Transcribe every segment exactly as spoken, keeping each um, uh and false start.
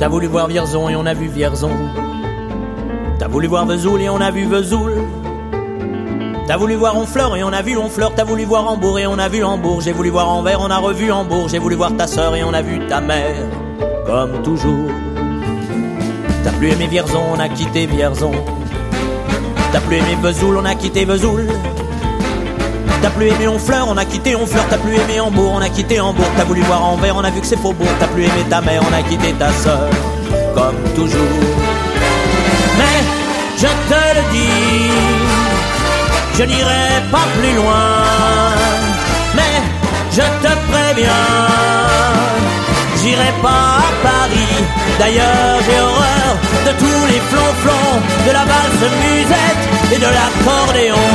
T'as voulu voir Vierzon et on a vu Vierzon. T'as voulu voir Vesoul et on a vu Vesoul. T'as voulu voir Honfleur et on a vu Honfleur. T'as voulu voir Hambourg et on a vu Hambourg. J'ai voulu voir Anvers, on a revu Hambourg. J'ai voulu voir ta sœur et on a vu ta mère, comme toujours. T'as plus aimé Vierzon, on a quitté Vierzon. T'as plus aimé Vesoul, on a quitté Vesoul. T'as plus aimé Honfleur, on a quitté Honfleur. T'as plus aimé Hambourg, on a quitté Hambourg. T'as voulu voir Anvers, on a vu que c'est Faubourg. T'as plus aimé ta mère, on a quitté ta sœur, comme toujours. Mais je te le dis, je n'irai pas plus loin. Mais je te préviens, j'irai pas à Paris. D'ailleurs j'ai horreur de tous les flonflons, de la valse musette et de l'accordéon.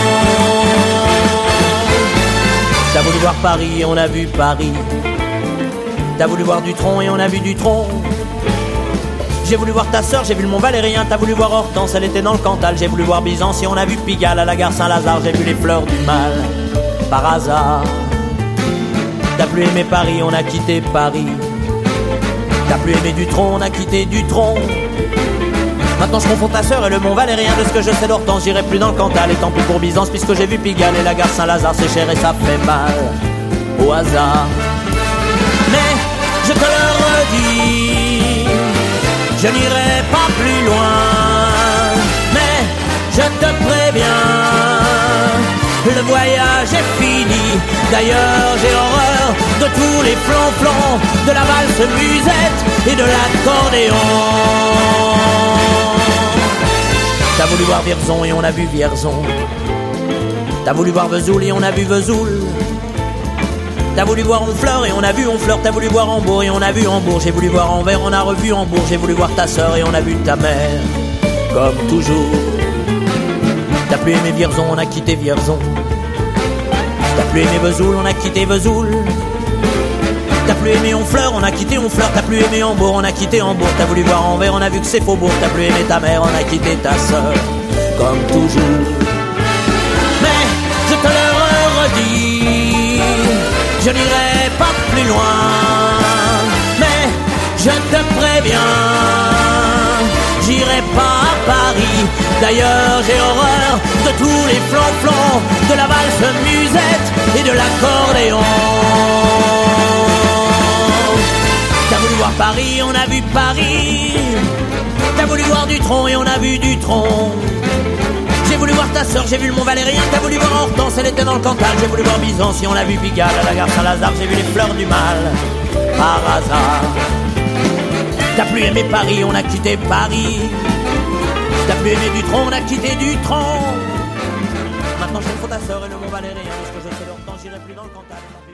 T'as voulu voir Paris et on a vu Paris. T'as voulu voir Dutronc et on a vu Dutronc. J'ai voulu voir ta sœur, j'ai vu le Mont Valérien. T'as voulu voir Hortense, elle était dans le Cantal. J'ai voulu voir Byzance et on a vu Pigalle. À la gare Saint-Lazare, j'ai vu les fleurs du mal, par hasard. T'as plus aimé Paris, on a quitté Paris. T'as plus aimé Dutronc, on a quitté Dutronc. Maintenant je confonds ta sœur et le Mont Valérien. De ce que je sais d'Hortense, j'irai plus dans le Cantal. Et tant pis pour Byzance, puisque j'ai vu Pigalle. Et la gare Saint-Lazare, c'est cher et ça fait mal, au hasard. Mais je te le redis, je n'irai pas plus loin. Mais je te préviens, le voyage est fini. D'ailleurs j'ai horreur de tous les flonflons, de la valse musette et de l'accordéon. T'as voulu voir Vierzon et on a vu Vierzon. T'as voulu voir Vesoul et on a vu Vesoul. T'as voulu voir Honfleur et on a vu Honfleur. T'as voulu voir Hambourg et on a vu Hambourg. J'ai voulu voir Anvers, on a revu Hambourg. J'ai voulu voir ta sœur et on a vu ta mère, comme toujours. T'as plus aimé Vierzon, on a quitté Vierzon. T'as plus aimé Vesoul, on a quitté Vesoul. T'as plus aimé Honfleur, on a quitté Honfleur. T'as plus aimé Hambourg, on a quitté Hambourg. T'as voulu voir Anvers, on a vu que c'est Faubourg. T'as plus aimé ta mère, on a quitté ta sœur, comme toujours. Mais je te le redis, je n'irai pas plus loin. Mais je te préviens, j'irai pas à Paris. D'ailleurs j'ai horreur de tous les flonflons, de la valse musette et de l'accordéon. T'as voulu voir Paris, on a vu Paris. T'as voulu voir Dutronc et on a vu Dutronc. J'ai voulu voir ta sœur, j'ai vu le Mont Valérien. T'as voulu voir Hortense, elle était dans le Cantal. J'ai voulu voir Byzance et on a vu Pigalle. À la gare Saint-Lazare, j'ai vu les fleurs du mal, par hasard. T'as plus aimé Paris, on a quitté Paris. T'as plus aimé Dutronc, on a quitté Dutronc. Maintenant je fais ta sœur et le Mont Valérien. Parce que je sais l'Hortense, j'irai plus dans le Cantal.